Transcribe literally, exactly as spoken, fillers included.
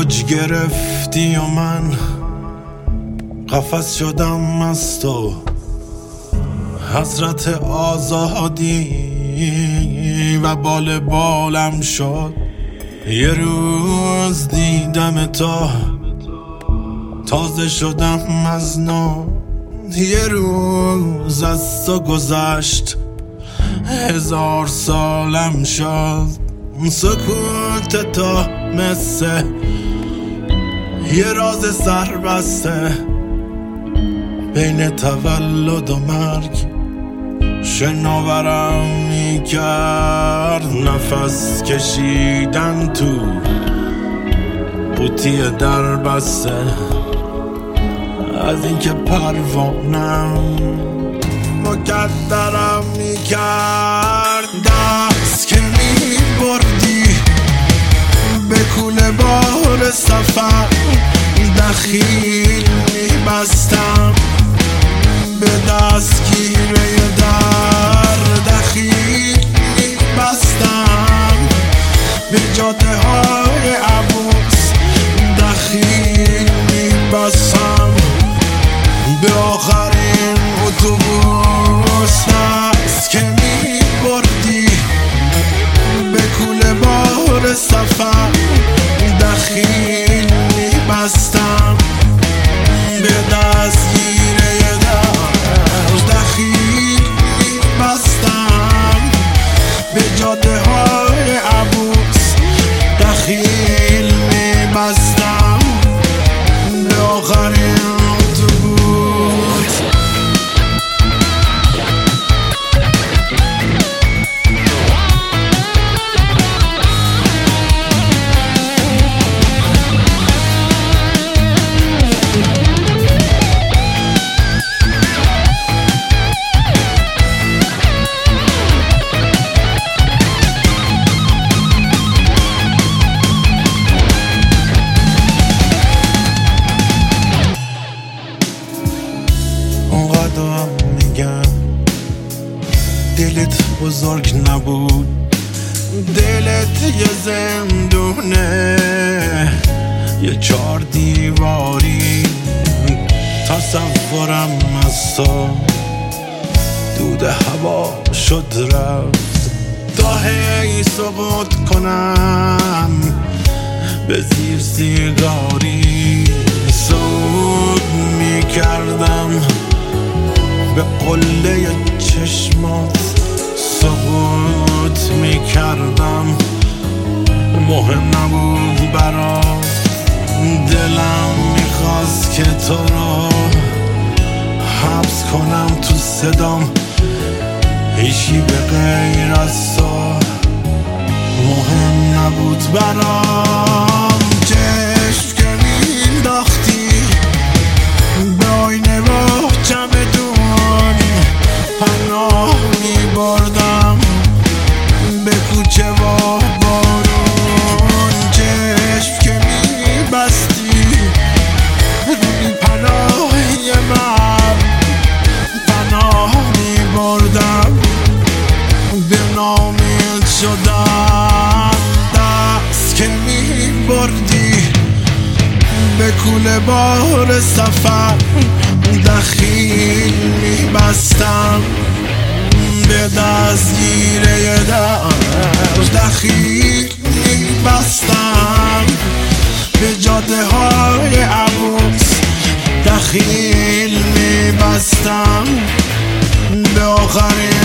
اوج گرفتی و من قفس شدم از تو، حضرت آزادی و بال بالم شد. یه روز دیدم تو، تازه شدم از نو. یه روز از تو گذشت، هزار سالم شد. سکوت تو مثل یه راز سربسته بین تولد و مرگ شناورم میکرد. نفس کشیدن تو قوطی در بسته، از اینکه پروانم مکدرم میکرد. دست که میبردی به کوله بار سفر، دخیل میبستم به دستگیره در. دخیل میبستم به جاده های عبوس، دخیل میبستم به آخرین اتوبوس. دست که میبردی به کوله بار سفر، دخیل میبستم به دستگیره در. دخیل میبستم به جاده های عبوس، دخیل میبستم به آخرین اتوبوس. اونقدر میگم دلت بزرگ نبود، دلت یه زندونه، یه چار دیواری. تصورم از تو دود هوا شد رفت، تا هی ثبوت کنم به زیر سیگاری. سود میکردم به قله چشمات، سقوط میکردم، مهم نبود برام. دلم میخواست که تو رو حبس کنم تو صدام، هیچی به غیر از تو مهم نبود برام. چشم که مینداختی به آینه با چمدون، پناه میبردم به کوچه و بارون. چشم که میبستی روی پناهی من، پناه میبردم به نامید شدم. دست که میبردی به کوله بار سفر، دخیل میبستم به دستگیره در. دخیل میبستم به جاده های عبوس، دخیل میبستم به آخرین